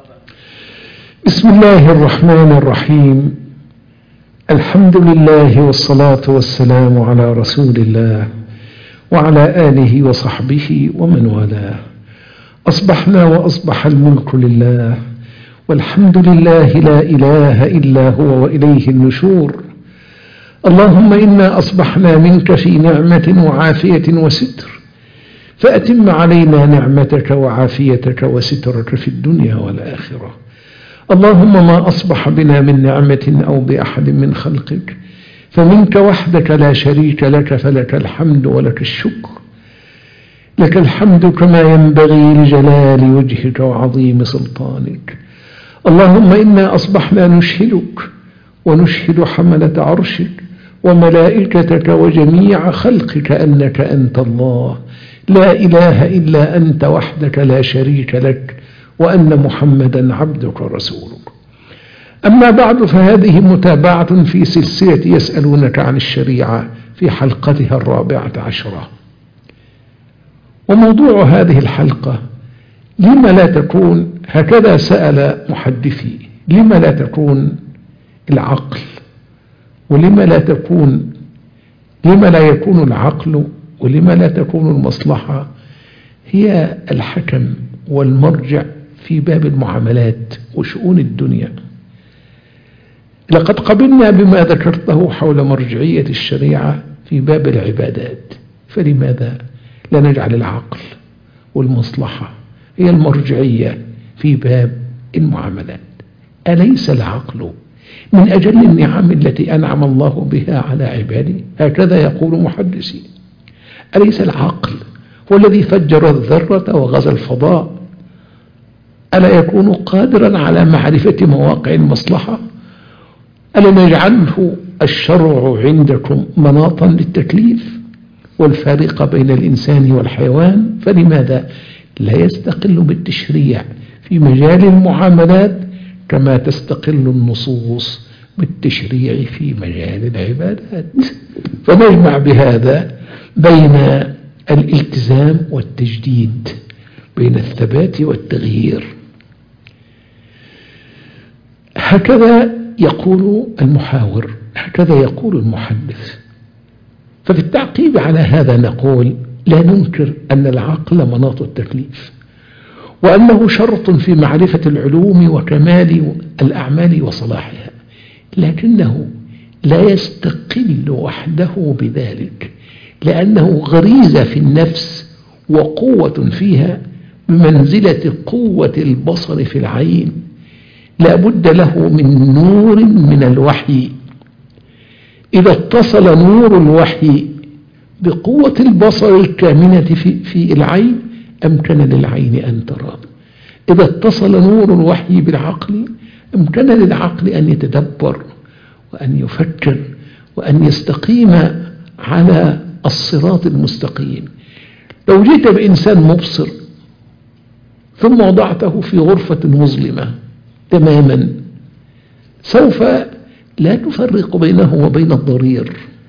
بسم الله الرحمن الرحيم. الحمد لله والصلاة والسلام على رسول الله وعلى آله وصحبه ومن والاه. أصبحنا وأصبح الملك لله، والحمد لله لا إله إلا هو وإليه النشور. اللهم إنا أصبحنا منك في نعمة وعافية وستر، فأتم علينا نعمتك وعافيتك وسترك في الدنيا والآخرة. اللهم ما أصبح بنا من نعمة أو بأحد من خلقك فمنك وحدك لا شريك لك، فلك الحمد ولك الشكر. لك الحمد كما ينبغي لجلال وجهك وعظيم سلطانك. اللهم إنا أصبحنا نشهدك ونشهد حملة عرشك وملائكتك وجميع خلقك أنك أنت الله لا إله إلا أنت وحدك لا شريك لك، وأن محمدا عبدك ورسولك. أما بعد، فهذه متابعة في سلسلة يسألونك عن الشريعة في حلقتها 14. وموضوع هذه الحلقة: لما لا تكون، هكذا سأل محدثي، لما لا تكون العقل، ولما لا يكون العقل، ولما لا تكون المصلحة هي الحكم والمرجع في باب المعاملات وشؤون الدنيا. لقد قبلنا بما ذكرته حول مرجعية الشريعة في باب العبادات، فلماذا لا نجعل العقل والمصلحة هي المرجعية في باب المعاملات؟ أليس العقل من أجل النعم التي أنعم الله بها على عباده؟ هكذا يقول محدثي. أليس العقل هو الذي فجر الذرة وغزا الفضاء؟ ألا يكون قادرا على معرفة مواقع المصلحة؟ ألا نجعله الشرع عندكم مناطا للتكليف والفارق بين الإنسان والحيوان؟ فلماذا لا يستقل بالتشريع في مجال المعاملات كما تستقل النصوص بالتشريع في مجال العبادات؟ فنجمع بهذا بين الالتزام والتجديد، بين الثبات والتغيير. هكذا يقول المحاور، هكذا يقول المحدث. ففي التعقيب على هذا نقول: لا ننكر أن العقل مناط التكليف، وأنه شرط في معرفة العلوم وكمال الأعمال وصلاحها، لكنه لا يستقل وحده بذلك، لأنه غريزة في النفس وقوة فيها بمنزلة قوة البصر في العين. لا بد له من نور من الوحي. إذا اتصل نور الوحي بقوة البصر الكامنة في العين أمكن للعين أن ترى. إذا اتصل نور الوحي بالعقل أمكن للعقل أن يتدبر وأن يفكر وأن يستقيم على الصراط المستقيم. لو جئت بإنسان مبصر ثم وضعته في غرفة مظلمة تماما، سوف لا تفرق بينه وبين الضرير.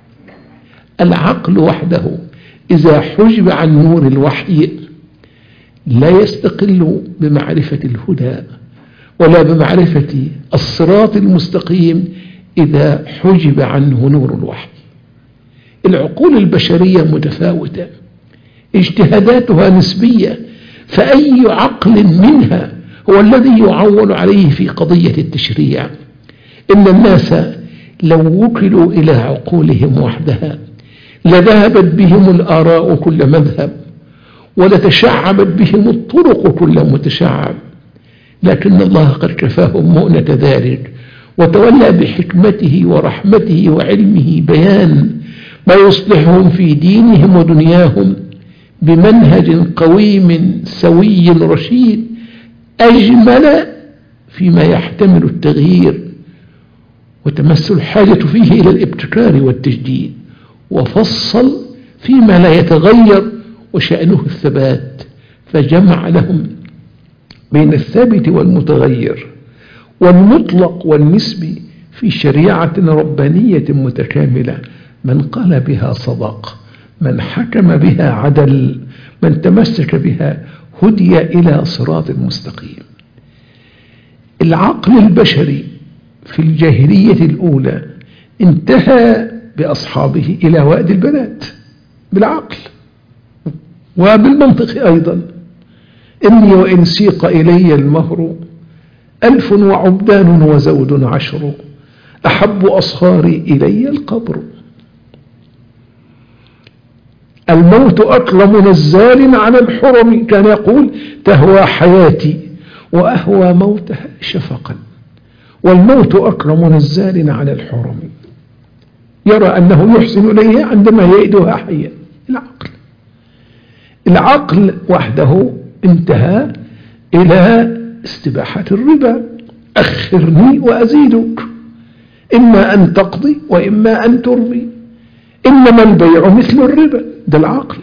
العقل وحده إذا حجب عن نور الوحي لا يستقل بمعرفة الهدى ولا بمعرفة الصراط المستقيم إذا حجب عنه نور الوحي. العقول البشرية متفاوتة، اجتهاداتها نسبية، فأي عقل منها هو الذي يعول عليه في قضية التشريع؟ إن الناس لو وكلوا إلى عقولهم وحدها لذهبت بهم الآراء كل مذهب، ولتشعبت بهم الطرق كل متشعب، لكن الله قد كفاهم مؤنة ذلك، وتولى بحكمته ورحمته وعلمه بيان ما يصلحهم في دينهم ودنياهم بمنهج قويم سوي رشيد، أجمل فيما يحتمل التغيير وتمس الحاجة فيه إلى الابتكار والتجديد، وفصل فيما لا يتغير وشأنه الثبات، فجمع لهم بين الثابت والمتغير والمطلق والنسبي في شريعة ربانية متكاملة. من قال بها صدق، من حكم بها عدل، من تمسك بها هدي إلى صراط مستقيم. العقل البشري في الجاهلية الأولى انتهى بأصحابه إلى وأد البنات بالعقل وبالمنطق أيضا. إني وإن سيق إلي المهر 1000 وعبدان وزود 10 أحب أصهاري إلي القبر. الموت أكرم نزال على الحرم، كان يقول تهوى حياتي وأهوى موتها شفقا، والموت أكرم نزال على الحرم، يرى أنه يحسن إليها عندما يئدها حيا. العقل وحده انتهى إلى استباحة الربا، أخرني وأزيدك، إما أن تقضي وإما أن تربي، إنما البيع مثل الربا، ده العقل.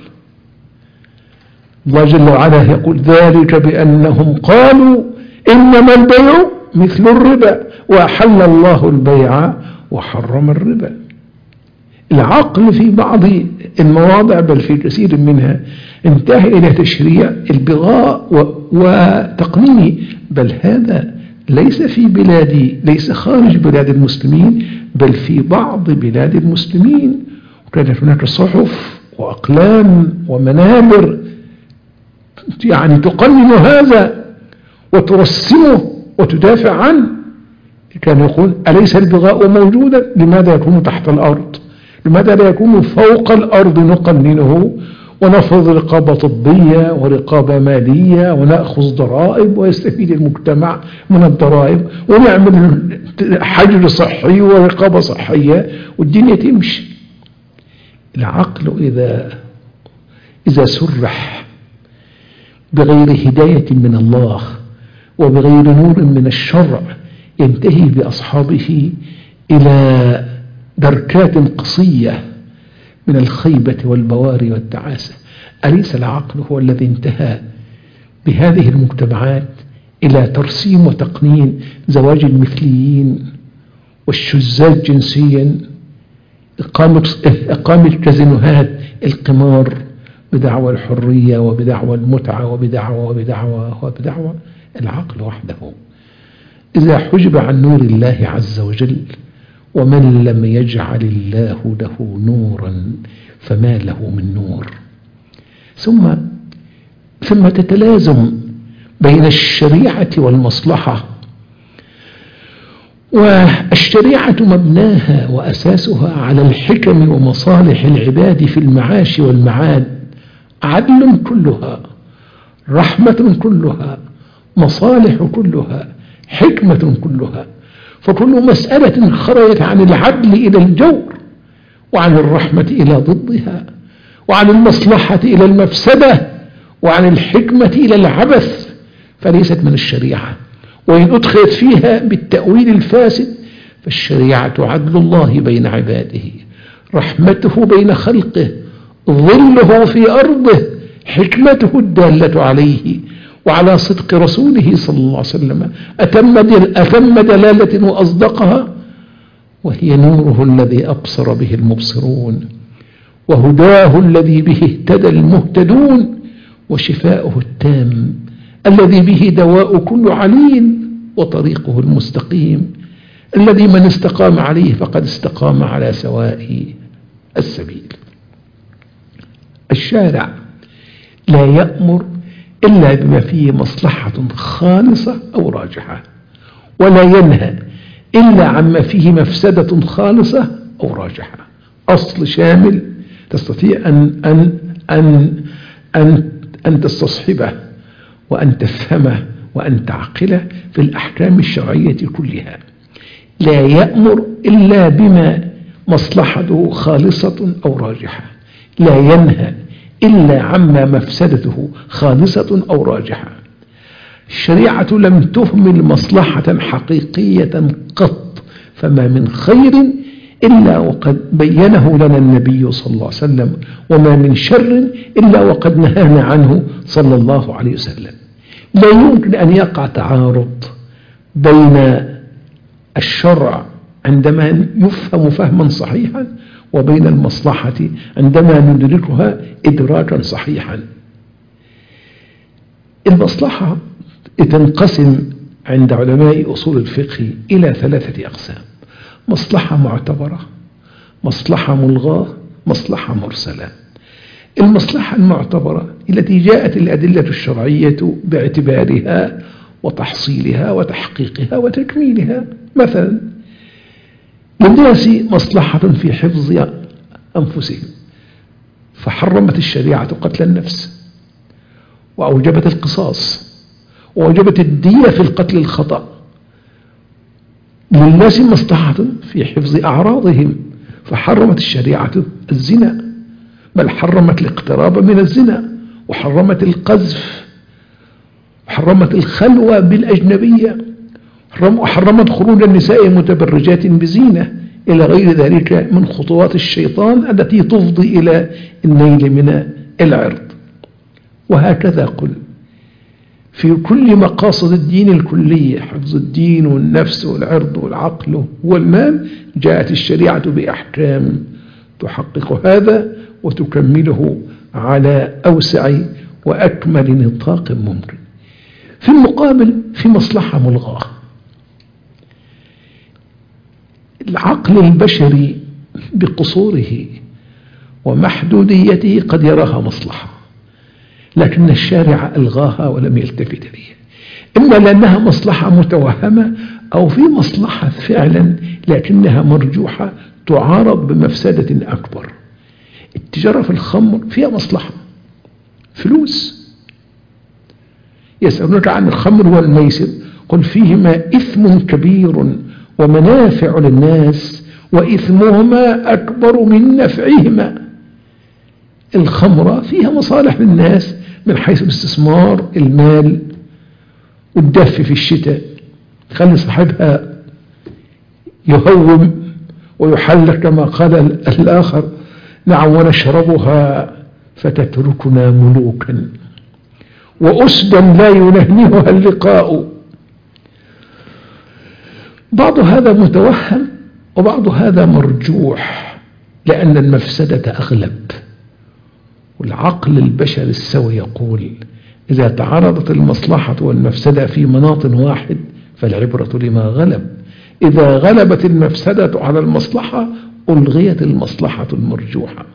الله جل وعلا يقول ذلك بأنهم قالوا إنما البيع مثل الربا وأحل الله البيع وحرم الربا. العقل في بعض المواضع بل في كثير منها انتهى إلى تشريع البغاء وتقنينه، بل هذا ليس في بلادي، ليس خارج بلاد المسلمين، بل في بعض بلاد المسلمين. وكانت هناك صحف وأقلام ومنابر يعني تقنن هذا وترسمه وتدافع عنه. كان يقول أليس البغاء موجودا؟ لماذا يكون تحت الأرض؟ لماذا لا يكون فوق الأرض؟ نقننه ونفرض رقابة طبية ورقابة مالية ونأخذ ضرائب ويستفيد المجتمع من الضرائب ونعمل حجر صحي ورقابة صحية والدنيا تمشي. العقل إذا سرح بغير هداية من الله وبغير نور من الشرع ينتهي بأصحابه إلى دركات قصية من الخيبة والبوار والتعاسة. أليس العقل هو الذي انتهى بهذه المجتمعات إلى ترسيم وتقنين زواج المثليين والشذاذ جنسيا، إقامة كازينوهات القمار بدعوى الحرية وبدعوى المتعة وبدعوى العقل وحده إذا حجب عن نور الله عز وجل. ومن لم يجعل الله له نورا فما له من نور. ثم تتلازم بين الشريعة والمصلحة، والشريعة مبناها وأساسها على الحكم ومصالح العباد في المعاش والمعاد، عدل كلها، رحمة كلها، مصالح كلها، حكمة كلها. فكل مسألة خرجت عن العدل إلى الجور، وعن الرحمة إلى ضدها، وعن المصلحة إلى المفسدة، وعن الحكمة إلى العبث، فليست من الشريعة. وإن أدخلت فيها بالتأويل الفاسد فالشريعة عدل الله بين عباده، رحمته بين خلقه، ظله في أرضه، حكمته الدالة عليه وعلى صدق رسوله صلى الله عليه وسلم، أتم دلالة وأصدقها، وهي نوره الذي أبصر به المبصرون، وهداه الذي به اهتدى المهتدون، وشفاؤه التام الذي به دواء كل عليل، وطريقه المستقيم الذي من استقام عليه فقد استقام على سواء السبيل. الشارع لا يأمر إلا بما فيه مصلحة خالصة أو راجحة، ولا ينهى إلا عما فيه مفسدة خالصة أو راجحة. أصل شامل تستطيع أن تستصحبه وأن تفهمه وأن تعقله في الأحكام الشرعية كلها. لا يأمر إلا بما مصلحته خالصة أو راجحة، لا ينهى إلا عما مفسدته خالصة أو راجحة. الشريعة لم تهمل مصلحة حقيقية قط، فما من خير إلا وقد بينه لنا النبي صلى الله عليه وسلم، وما من شر إلا وقد نهانا عنه صلى الله عليه وسلم. لا يمكن أن يقع تعارض بين الشرع عندما يفهم فهما صحيحا وبين المصلحة عندما ندركها إدراكا صحيحا. المصلحة تنقسم عند علماء أصول الفقه إلى 3 أقسام: مصلحة معتبرة، مصلحة ملغاة، مصلحة مرسلة. المصلحة المعتبرة التي جاءت الأدلة الشرعية باعتبارها وتحصيلها وتحقيقها وتكميلها. مثلا للناس مصلحة في حفظ أنفسهم، فحرمت الشريعة قتل النفس، وأوجبت القصاص، وأوجبت الدية في القتل الخطأ. للناس مصلحة في حفظ أعراضهم، فحرمت الشريعة الزنا، بل حرمت الاقتراب من الزنا، وحرمت القذف، وحرمت الخلوة بالأجنبية، وحرمت خروج النساء متبرجات بزينة، إلى غير ذلك من خطوات الشيطان التي تفضي إلى النيل من العرض. وهكذا قل في كل مقاصد الدين الكلية: حفظ الدين والنفس والعرض والعقل والمال، جاءت الشريعة بأحكام تحقق هذا وتكمله على أوسع وأكمل نطاق ممكن. في المقابل في مصلحة ملغاة. العقل البشري بقصوره ومحدوديته قد يراها مصلحة، لكن الشارع ألغاها ولم يلتفت إليها، إما لأنها مصلحة متوهمة، أو في مصلحة فعلا لكنها مرجوحة تعارض بمفسدة أكبر. التجارة في الخمر فيها مصلحة، فلوس. يسألونك عن الخمر والميسر، قل فيهما إثم كبير ومنافع للناس وإثمهما أكبر من نفعهما. الخمرة فيها مصالح للناس من حيث الاستثمار، المال، والدف في الشتاء، خلي صاحبها يهوم ويحل كما قال الآخر: نعم ونشربها فتتركنا ملوكا وأسدا لا ينهنها اللقاء. بعض هذا متوهم وبعض هذا مرجوح، لأن المفسدة أغلب. والعقل البشري السوي يقول: إذا تعارضت المصلحة والمفسدة في مناط واحد فالعبرة لما غلب. إذا غلبت المفسدة على المصلحة ألغيت المصلحة المرجوحة.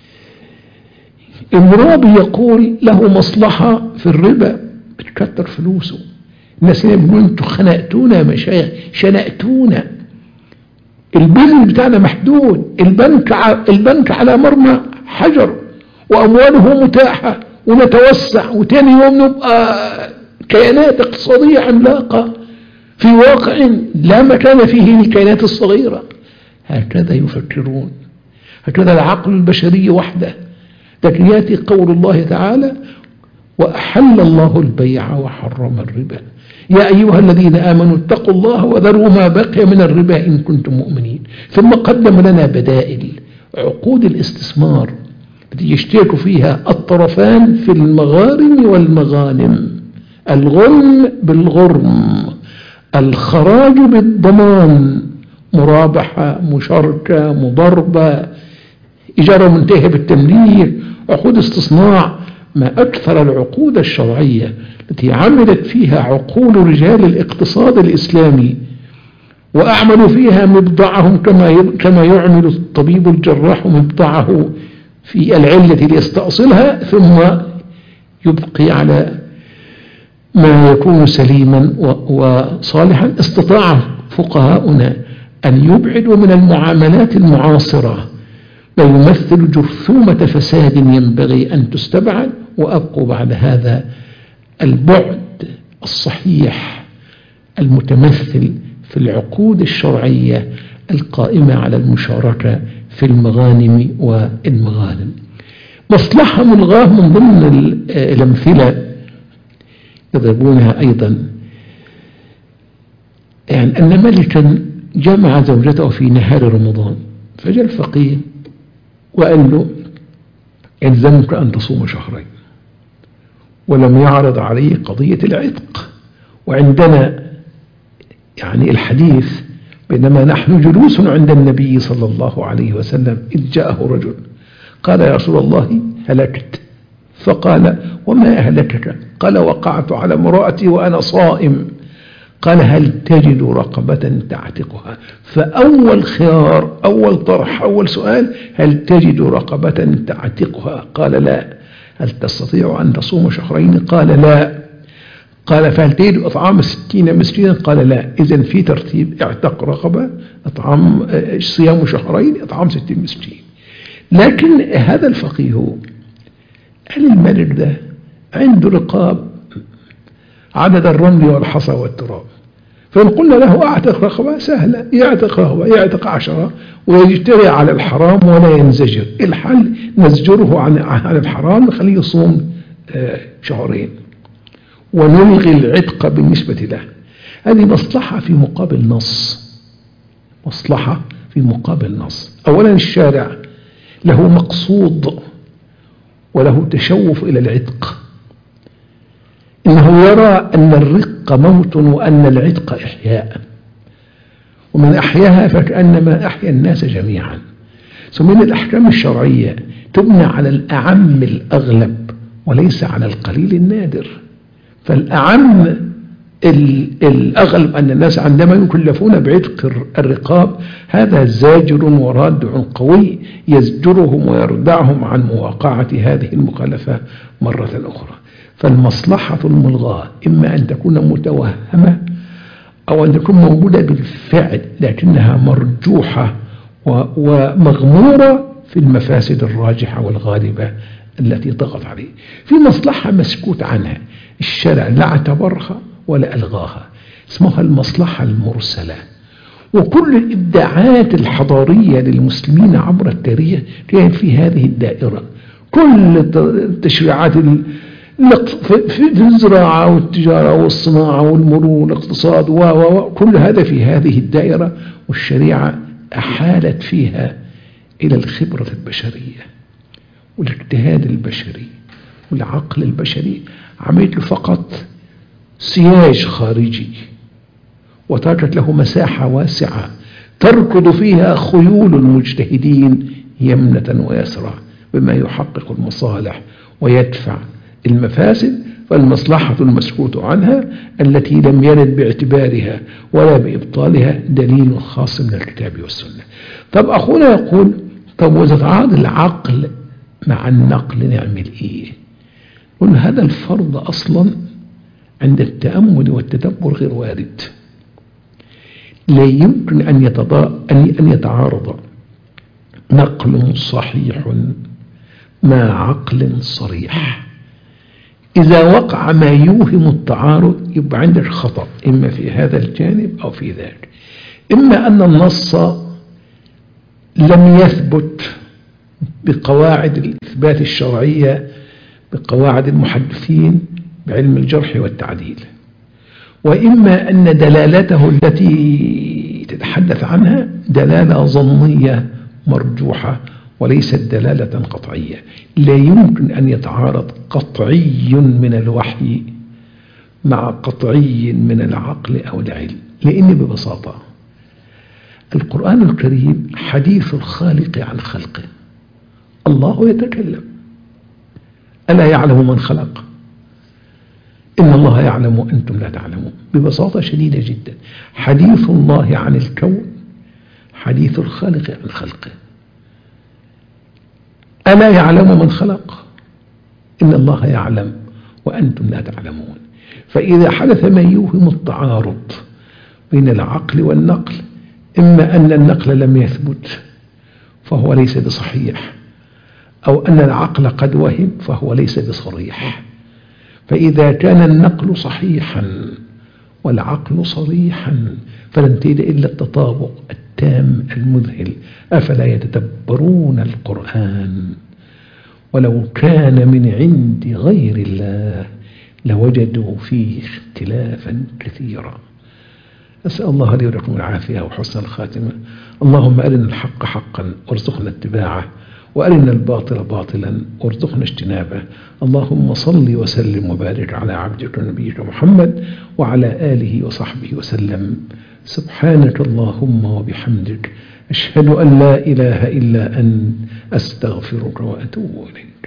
المرابي يقول له مصلحة في الربا، بتكتر فلوسه. الناس يقولون: انتوا خنقتونا يا مشايخ، شنقتونا، البيزنس بتاعنا محدود، البنك على مرمى حجر وأمواله متاحة، ونتوسع، وتاني يوم نبقى كيانات اقتصادية عملاقة في واقع لا مكان فيه للكيانات الصغيرة. هكذا يفكرون، هكذا العقل البشري وحده. لكن يأتي قول الله تعالى: وأحل الله البيع وحرم الربا يا أيها الذين آمنوا اتقوا الله وذروا ما بقي من الربا إن كنتم مؤمنين. ثم قدم لنا بدائل عقود الاستثمار التي يشترك فيها الطرفان في المغارم والمغانم: الغنم بالغرم، الخراج بالضمان، مرابحة، مشاركة، مضاربة، إجارة منتهية بالتمليك، عقود استصناع. ما أكثر العقود الشرعية التي عملت فيها عقول رجال الاقتصاد الإسلامي وأعملوا فيها مبضعهم كما يعمل الطبيب الجراح مبضعه في العلة ليستأصلها، ثم يبقي على ما يكون سليما وصالحا. استطاع فقهاؤنا أن يبعدوا من المعاملات المعاصرة ما يمثل جرثومة فساد ينبغي أن تستبعد، وأبقوا بعد هذا البعد الصحيح المتمثل في العقود الشرعية القائمة على المشاركة في المغانم والمغانم. مصلحة ملغاة من ضمن الأمثلة يضربونها أيضا، يعني أن ملكا جمع زوجته في نهار رمضان، فجاء الفقيه وقال له: يلزمك أن تصوم شهرين، ولم يعرض عليه قضية العتق. وعندنا يعني الحديث: بينما نحن جلوس عند النبي صلى الله عليه وسلم إذ جاءه رجل قال: يا رسول الله هلكت. فقال: وما أهلكك؟ قال: وقعت على امرأتي وأنا صائم. قال هل تجد رقبة تعتقها؟ فأول خيار، أول طرح، أول سؤال: هل تجد رقبة تعتقها؟ قال لا. هل تستطيع أن تصوم شهرين؟ قال لا. قال فهل تجد إطعام 60 مسكينا؟ قال لا. إذن في ترتيب: اعتق رقبة، إطعام، صيام شهرين، إطعام 60 مسكين. لكن هذا الفقيه قال الملك ده عنده رقاب عدد الرمل والحصى والتراب، فإن قلنا له اعتق رقبة سهلة، يعتق رقبة، يعتق 10 ويجتري على الحرام ولا ينزجر. الحل نزجره عن الحرام، نخليه يصوم شهرين ونلغي العتق بالنسبة له. هذه مصلحة في مقابل نص، مصلحة في مقابل نص. أولا الشارع له مقصود وله تشوف إلى العتق، إنه يرى أن الرق موت وأن العتق إحياء، ومن أحياها فكأنما أحيا الناس جميعا. ثم الأحكام الشرعية تبنى على الأعم الأغلب وليس على القليل النادر. فالأعم الأغلب أن الناس عندما يكلفون بعتق الرقاب هذا زاجر ورادع قوي يزجرهم ويردعهم عن مواقعة هذه المخالفة مرة أخرى. فالمصلحة الملغاة إما أن تكون متوهمة أو أن تكون موجودة بالفعل لكنها مرجوحة ومغمورة في المفاسد الراجحة والغالبة التي ضغط عليه. في مصلحة مسكوت عنها، الشرع لا اعتبرها ولا ألغاها، اسمها المصلحة المرسلة. وكل الإبداعات الحضارية للمسلمين عبر التاريخ كانت في هذه الدائرة. كل التشريعات في الزراعة والتجارة والصناعة والمرور والاقتصاد وكل هذا في هذه الدائرة، والشريعة أحالت فيها إلى الخبرة البشرية والاجتهاد البشري والعقل البشري. عملت له فقط سياج خارجي وتركت له مساحة واسعة تركض فيها خيول المجتهدين يمنة ويسرى بما يحقق المصالح ويدفع المفاسد. فالمصلحة المسكوت عنها التي لم يرد باعتبارها ولا بإبطالها دليل خاص من الكتاب والسنة. طب أخونا يقول طب وتتعارض العقل مع النقل نعمل إيه؟ قل هذا الفرض أصلا عند التأمل والتدبر غير وارد. لا يمكن أن يتعارض نقل صحيح مع عقل صريح. إذا وقع ما يوهم التعارض يبقى عندك خطأ، إما في هذا الجانب أو في ذاك. إما أن النص لم يثبت بقواعد الإثبات الشرعية، بقواعد المحدثين بعلم الجرح والتعديل، وإما أن دلالته التي تتحدث عنها دلالة ظنية مرجوحة وليست دلالة قطعية. لا يمكن أن يتعارض قطعي من الوحي مع قطعي من العقل أو العلم، لأن ببساطة القرآن الكريم حديث الخالق عن خلقه. الله يتكلم، ألا يعلم من خلق؟ إن الله يعلم وأنتم لا تعلمون. ببساطة شديدة جدا حديث الله عن الكون حديث الخالق عن خلقه. ألا يعلم من خلق؟ إن الله يعلم وأنتم لا تعلمون. فإذا حدث ما يوهم التعارض بين العقل والنقل، إما أن النقل لم يثبت فهو ليس بصحيح، أو أن العقل قد وهم فهو ليس بصريح. فإذا كان النقل صحيحا والعقل صريحا فلن تجد إلا التطابق التام المذهل. أفلا يتدبرون القرآن ولو كان من عند غير الله لوجدوا فيه اختلافا كثيرا. أسأل الله لي ولكم العافية وحسن الخاتمة. اللهم أرنا الحق حقا وارزقنا اتباعه، وأرنا الباطل باطلا وارزقنا اجتنابه. اللهم صل وسلم وبارك على عبدك ونبيك محمد وعلى آله وصحبه وسلم. سبحانك اللهم وبحمدك أشهد أن لا إله إلا أنت أستغفرك وأتوب إليك.